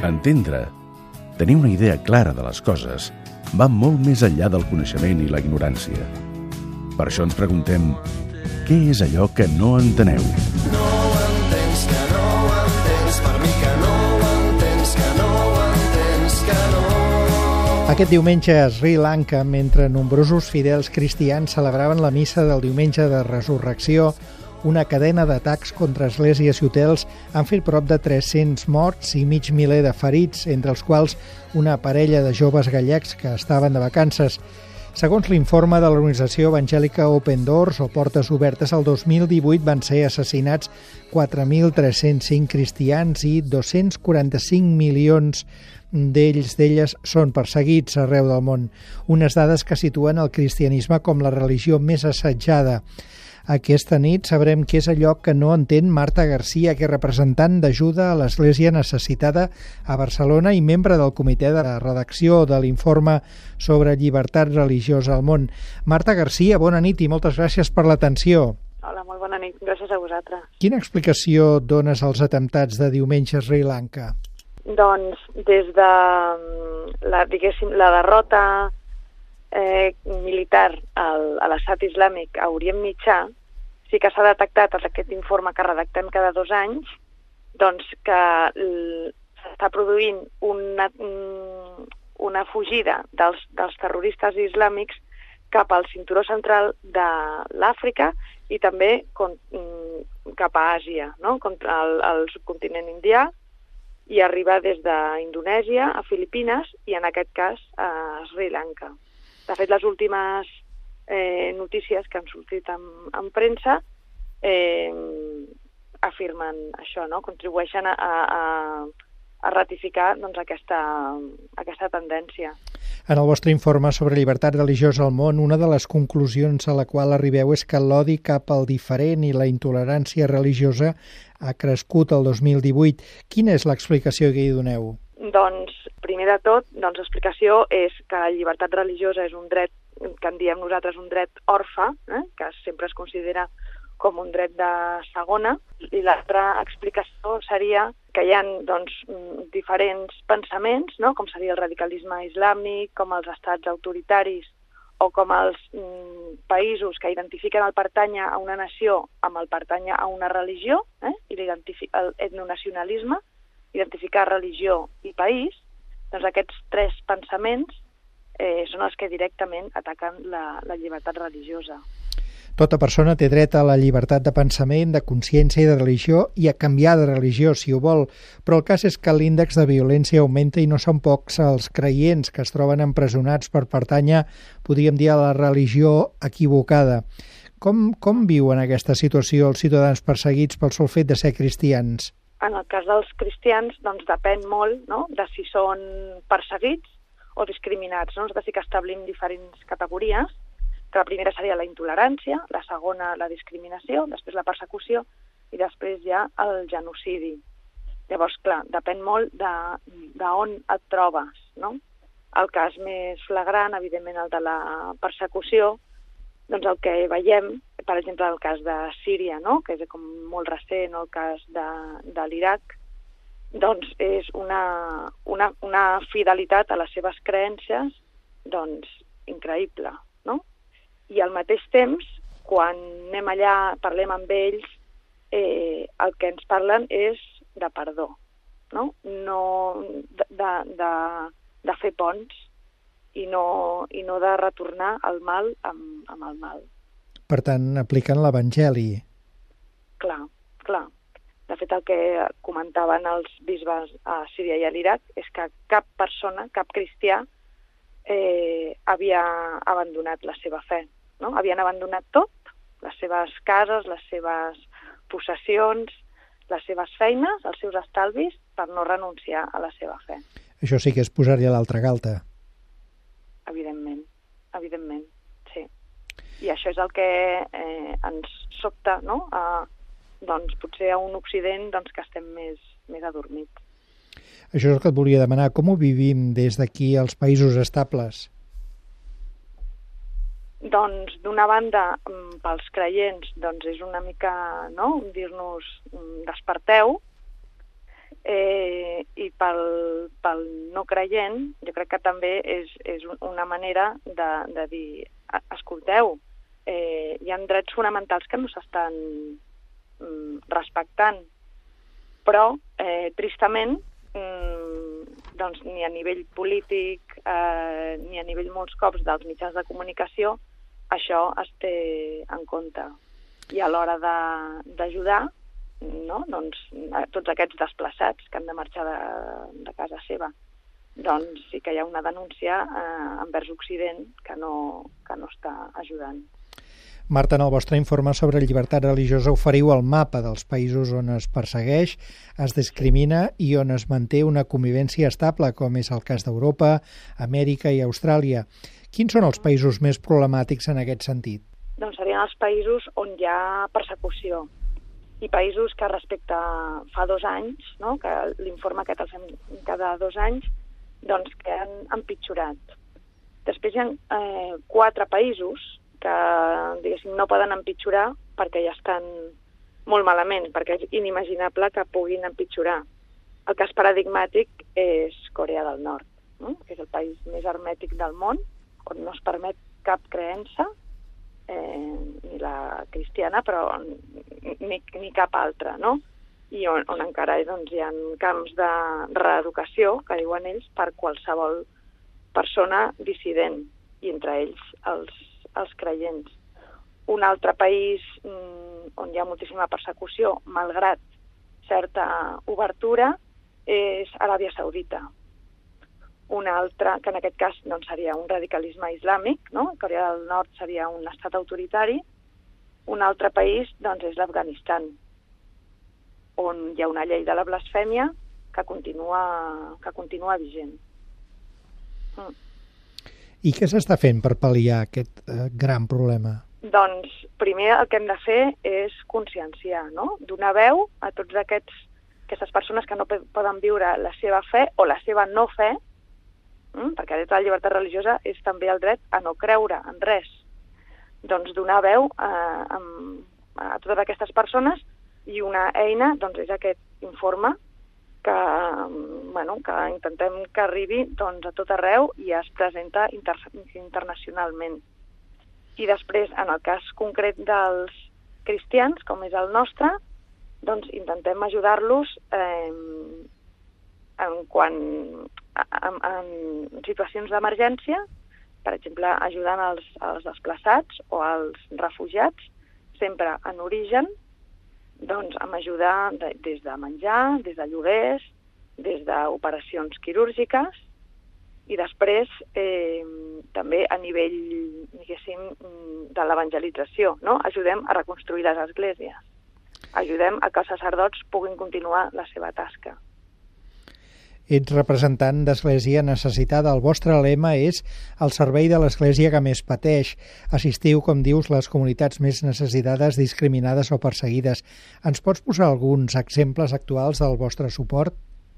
Entendre, tenir una idea clara de les coses, va molt més enllà del coneixement i la ignorància. Per això ens preguntem, què és allò que no enteneu? No ho entens, que no ho entens, per mi que no ho entens, que no ho entens, que no. Aquest diumenge a Sri Lanka, mentre nombrosos fidels cristians celebraven la missa del diumenge de Resurrecció, una cadena d'atacs contra esglésies i hotels han fet prop de 300 morts i mig miler de ferits, entre els quals una parella de joves gallecs que estaven de vacances. Segons l'informe de l'organització evangèlica Open Doors, o Portes Obertes, el 2018 van ser assassinats 4.305 cristians i 245 milions d'elles són perseguits arreu del món. Unes dades que situen el cristianisme com la religió més assetjada. Aquesta nit sabrem què és allò que no entén Marta Garcia, que és representant d'ajuda a l'Església Necessitada a Barcelona i membre del comitè de redacció de l'informe sobre llibertat religiosa al món. Marta Garcia, bona nit i moltes gràcies per l'atenció. Hola, molt bona nit. Gràcies a vosaltres. Quina explicació dones als atemptats de diumenge a Sri Lanka? Doncs des de la derrota militar a l'estat islàmic a Orient Mitjà, sí que s'ha detectat aquest informe que redactem cada 2 anys, doncs que s'està produint una fugida dels terroristes islàmics cap al cinturó central de l'Àfrica i també cap a Àsia, no? Contra el subcontinent indià, i arribar des d'Indonèsia a Filipines i en aquest cas a Sri Lanka. De fet, les últimes notícies que han sortit en premsa afirmen això, no? Contribueixen a ratificar doncs, aquesta tendència. En el vostre informe sobre llibertat religiosa al món, una de les conclusions a la qual arribeu és que l'odi cap al diferent i la intolerància religiosa ha crescut el 2018. Quina és l'explicació que hi doneu? Doncs, primer de tot, l'explicació és que la llibertat religiosa és un dret, que en diem nosaltres un dret orfe, que sempre es considera com un dret de segona, i l'altra explicació seria que hi ha diferents pensaments, no? Com seria el radicalisme islàmic, com els estats autoritaris o com els països que identifiquen el pertànyer a una nació amb el pertànyer a una religió, i l'etnonacionalisme, identificar religió i país, doncs aquests 3 pensaments són els que directament ataquen la llibertat religiosa. Tota persona té dret a la llibertat de pensament, de consciència i de religió i a canviar de religió, si ho vol, però el cas és que l'índex de violència augmenta i no són pocs els creients que es troben empresonats per pertànyer, podríem dir, a la religió equivocada. Com viuen aquesta situació els ciutadans perseguits pel sol fet de ser cristians? En el cas dels cristians, doncs depèn molt, no?, de si són perseguits o discriminats, no? És a dir, que establim diferents categories, que la primera seria la intolerància, la segona la discriminació, després la persecució i després ja el genocidi. Llavors, clar, depèn molt d'on et trobes, no? El cas més flagrant, evidentment, el de la persecució, doncs el que veiem, per exemple, el cas de Síria, no?, que és com molt recent, el cas de l'Iraq, doncs és una fidelitat a les seves creences, doncs, increïble, no? I al mateix temps, quan anem allà, parlem amb ells, el que ens parlen és de perdó, no? De fer ponts i no de retornar el mal amb el mal. Per tant, apliquen l'evangeli. Clar. De fet, el que comentaven els bisbes a Síria i a l'Iraq és que cap persona, cap cristià, havia abandonat la seva fe, no? Havien abandonat tot, les seves cases, les seves possessions, les seves feines, els seus estalvis, per no renunciar a la seva fe. Això sí que és posar-hi a l'altra galta. Evidentment, sí. I això és el que ens sobta, no?, doncs potser a un Occident que estem més adormits. Això és el que et volia demanar. Com ho vivim des d'aquí als països estables? Doncs, d'una banda, pels creients, doncs és una mica, no?, dir-nos desperteu, I pel no creient, jo crec que també és una manera de dir, escolteu, hi ha drets fonamentals que no s'estan respectant, però, tristament, doncs, ni a nivell polític ni a nivell molts cops dels mitjans de comunicació això es té en compte. I a l'hora d'ajudar, no? Doncs, tots aquests desplaçats que han de marxar de casa seva, doncs sí que hi ha una denúncia envers Occident que no està ajudant. Marta, en el vostre informe sobre llibertat religiosa oferiu el mapa dels països on es persegueix, es discrimina i on es manté una convivència estable, com és el cas d'Europa, Amèrica i Austràlia. Quins són els països més problemàtics en aquest sentit? Doncs serien els països on hi ha persecució i països que respecte fa 2 anys, no? Que l'informe aquest el fem cada 2 anys, doncs que han empitjorat. Després hi ha 4 països que, diguéssim, no poden empitjorar perquè ja estan molt malament, perquè és inimaginable que puguin empitjorar. El cas paradigmàtic és Corea del Nord, no? Que és el país més hermètic del món, on no es permet cap creença, ni la cristiana, però ni cap altra, no? I on encara doncs, hi ha camps de reeducació, que diuen ells, per qualsevol persona dissident, i entre ells els creients. Un altre país on hi ha moltíssima persecució, malgrat certa obertura, és Aràbia Saudita. Un altre, que en aquest cas doncs, seria un radicalisme islàmic, no? Corea del Nord seria un estat autoritari. Un altre país doncs, és l'Afganistan, on hi ha una llei de la blasfèmia que continua vigent. I què s'està fent per pal·liar aquest gran problema? Doncs primer el que hem de fer és conscienciar, no? Donar veu a tots aquestes persones que no poden viure la seva fe o la seva no fe, perquè el dret a la llibertat religiosa és també el dret a no creure en res. Doncs donar veu a totes aquestes persones, i una eina doncs, és aquest informe que intentem que arribi doncs, a tot arreu i es presenta internacionalment. I després, en el cas concret dels cristians, com és el nostre, doncs intentem ajudar-los en situacions d'emergència, per exemple, ajudant els desplaçats o els refugiats, sempre en origen, doncs amb ajudar des de menjar, des de lloguers, des d'operacions quirúrgiques, i després també a nivell, diguéssim, de l'evangelització, no? Ajudem a reconstruir les esglésies, ajudem a que els sacerdots puguin continuar la seva tasca. Ets representant d'Església Necessitada. El vostre lema és el servei de l'Església que més pateix. Assistiu, com dius, les comunitats més necessitades, discriminades o perseguides. Ens pots posar alguns exemples actuals del vostre suport?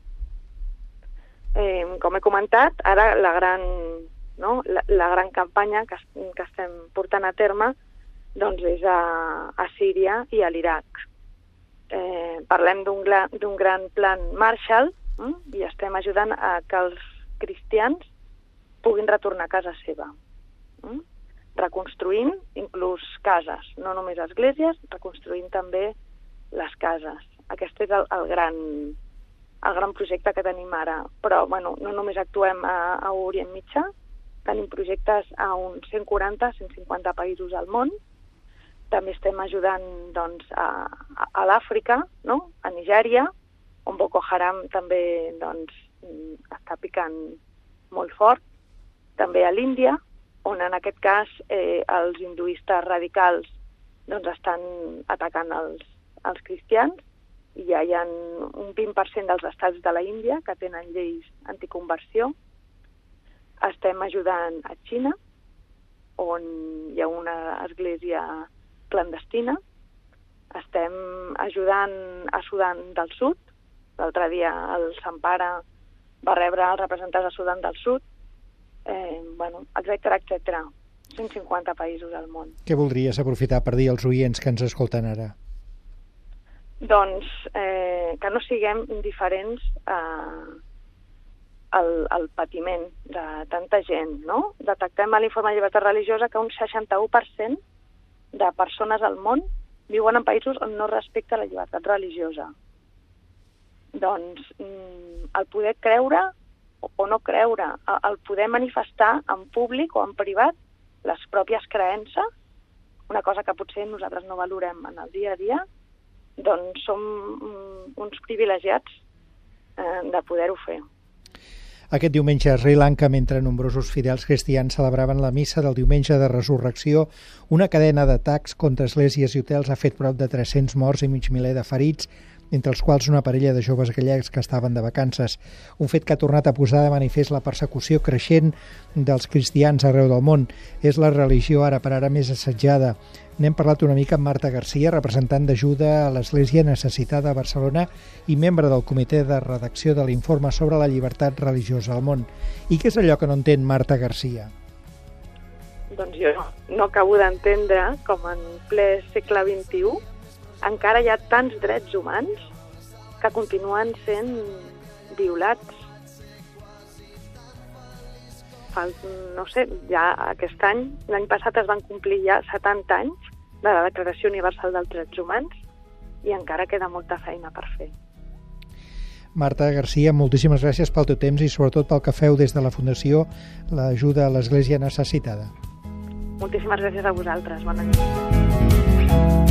Com he comentat, ara la gran campanya que estem portant a terme doncs és a Síria i a l'Iraq. Parlem d'un gran plan Marshall, i estem ajudant a que els cristians puguin retornar a casa seva, reconstruint inclús cases, no només esglésies, reconstruint també les cases. Aquest és el gran projecte que tenim ara, però no només actuem a Orient Mitjà, tenim projectes a uns 140-150 països al món. També estem ajudant doncs, a l'Àfrica, no? A Nigèria, on Boko Haram també doncs, està picant molt fort, també a l'Índia, on en aquest cas els hinduistes radicals doncs, estan atacant els cristians, i ja hi ha un 20% dels estats de la Índia que tenen lleis anticonversió. Estem ajudant a Xina, on hi ha una església clandestina. Estem ajudant a Sudan del Sud. L'altre dia el Sant Pare va rebre els representants de Sudan del Sud, etc. 150 països al món. Què voldries aprofitar per dir als oients que ens escolten ara? doncs que no siguem indiferents al patiment de tanta gent, no? Detectem a l'informe de llibertat religiosa que un 61% de persones al món viuen en països on no respecta la llibertat religiosa. Doncs el poder creure o no creure, el poder manifestar en públic o en privat les pròpies creences, una cosa que potser nosaltres no valorem en el dia a dia, doncs som uns privilegiats de poder-ho fer. Aquest diumenge a Sri Lanka, mentre nombrosos fidels cristians celebraven la missa del diumenge de resurrecció, una cadena d'atacs contra esglésies i hotels ha fet prop de 300 morts i mig miler de ferits, entre els quals una parella de joves gallecs que estaven de vacances. Un fet que ha tornat a posar de manifest la persecució creixent dels cristians arreu del món. És la religió ara per ara més assetjada. N'hem parlat una mica amb Marta Garcia, representant d'Ajuda a l'Església Necessitada a Barcelona i membre del comitè de redacció de l'informe sobre la llibertat religiosa al món. I què és allò que no entén Marta Garcia? Doncs jo no acabo d'entendre com en ple segle XXI encara hi ha tants drets humans que continuen sent violats. No sé, ja aquest any, l'any passat es van complir ja 70 anys de la Declaració Universal dels Drets Humans i encara queda molta feina per fer. Marta Garcia, moltíssimes gràcies pel teu temps i sobretot pel que feu des de la Fundació l'Ajuda a l'Església Necessitada. Moltíssimes gràcies a vosaltres. Bona nit.